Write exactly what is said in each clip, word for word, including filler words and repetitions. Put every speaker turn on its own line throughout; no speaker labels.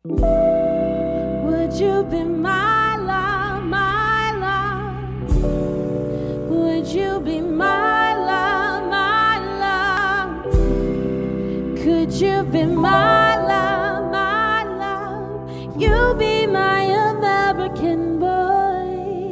Would you be my love, my love? Would you be my love, my love? Could you be my love, my love? You be my American boy.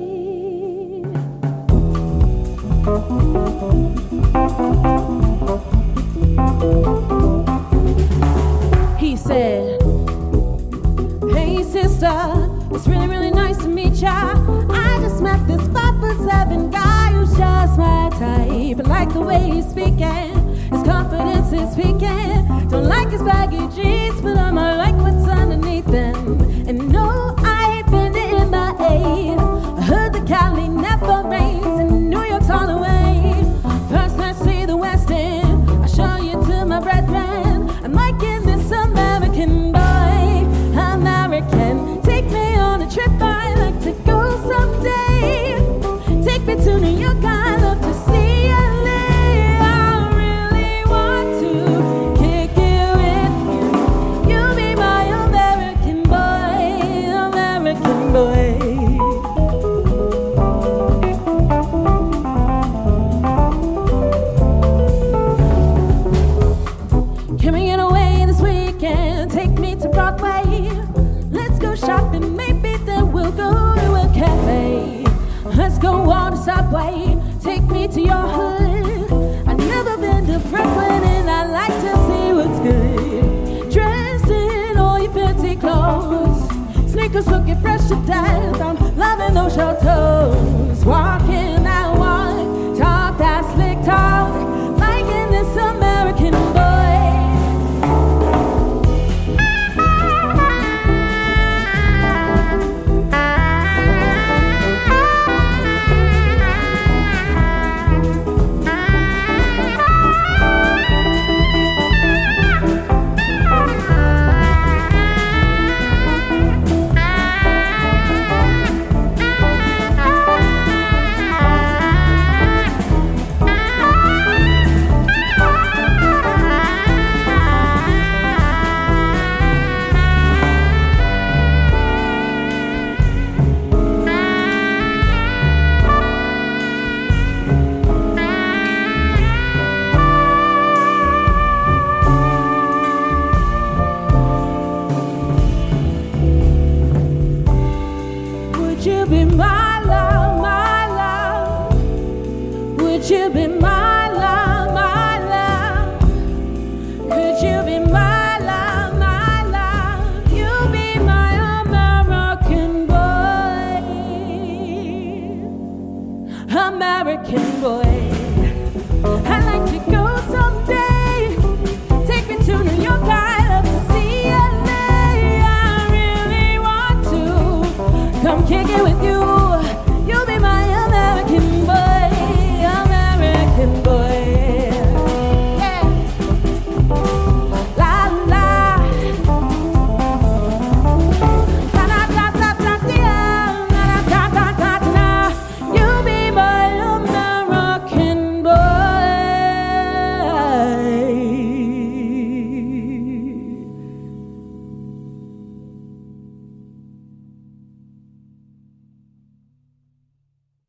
He said, hey sister, it's really, really nice to meet ya. I just met this five foot seven guy who's just my type. I like the way he's speaking, his confidence is speaking. Don't like his baggy jeans, but I might like what's underneath them. And no, I ain't been to M I A. I heard the Cali never rains, and New York's all the way. First I see the West End, I'll show you to my brethren. I'm liking this American boy, American. Take me on a trip, I'd like to go someday. Take me to New York, I'd love to see L A. I really want to kick it with you. You be my American boy, American boy. Can we get away this weekend? Take me to Broadway. Let's go shopping, maybe then we'll go to a cafe. Let's go on the subway, take me to your hood. I've never been to Brooklyn and I like to see what's good. Dressed in all your fancy clothes, sneakers looking fresh to death. I'm loving those short toes. Walking that walk, talk that slick talk, liking this American boy. Would you be my love, my love? Would you be my love, my love? Could you be my love, my love? You be my American boy, American boy.